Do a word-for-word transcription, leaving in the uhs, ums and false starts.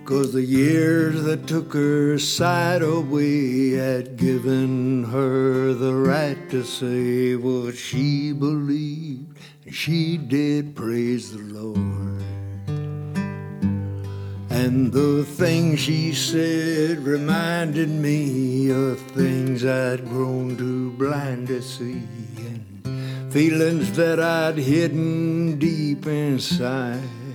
'Cause the years that took her sight away had given her the right to say what she believed, and she did praise the Lord. And the things she said reminded me of things I'd grown too blind to see, and feelings that I'd hidden deep inside.